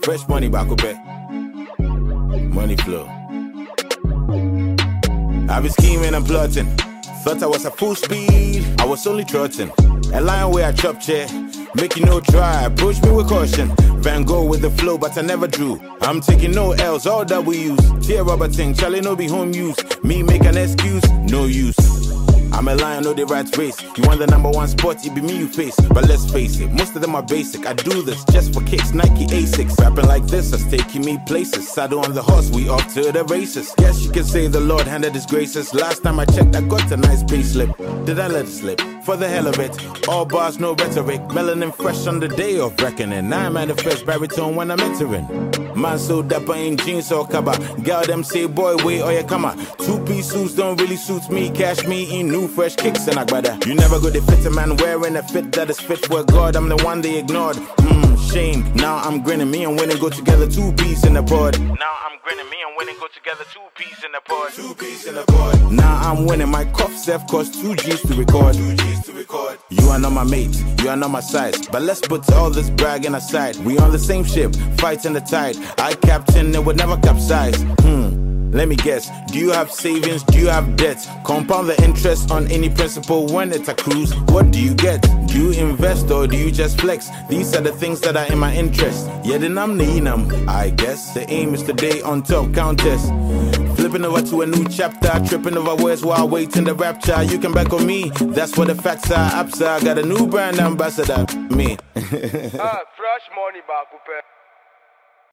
Fresh money back up. Money flow. I been scheming and plotting. Thought I was at full speed, I was only trotting. A line where I chop chair, make you no try, approach me with caution. Van Gogh with the flow, but I never drew. I'm taking no L's, all W's. Tear rubber thing, Charlie no be home use. Me make an excuse, no use. I'm a lion, know the right race. You want the #1 spot, it be me you face. But let's face it, most of them are basic. I do this just for kicks, Nike Asics. Rapping like this, that's taking me places. Saddle on the horse, we off to the races. Guess you can say the Lord handed his graces. Last time I checked, I got a nice pay slip. Did I let it slip? For the hell of it. All bars, no rhetoric. Melanin fresh on the day of reckoning. Now I'm at the first baritone when I'm entering. Man so dapper in jeans or cover. Girl them say boy wait or you come out. 2-piece suits don't really suit me. Cash me in new fresh kicks and agbada. You never go to fit a man wearing a fit that is fit for God. I'm the one they ignored. Shame. Now I'm grinning. Me and winning go together. 2-piece in the pod. Now I'm grinning. Me and winning go together. 2-piece in the pod. 2-piece in the pod. Now I'm winning. My cough self cost 2 G's to record. 2 G's to record. You are not my mate. You are not my size. But let's put all this bragging aside. We on the same ship, fighting the tide. I captain it would never capsize. Let me guess, do you have savings, do you have debts? Compound the interest on any principal when it's a cruise. What do you get? Do you invest or do you just flex? These are the things that are in my interest. Yeah, then I'm the I guess. The aim is to stay on top, countess. Flipping over to a new chapter, tripping over words while waiting the rapture. You can back on me, that's what the facts are. I got a new brand ambassador, me. Fresh money back,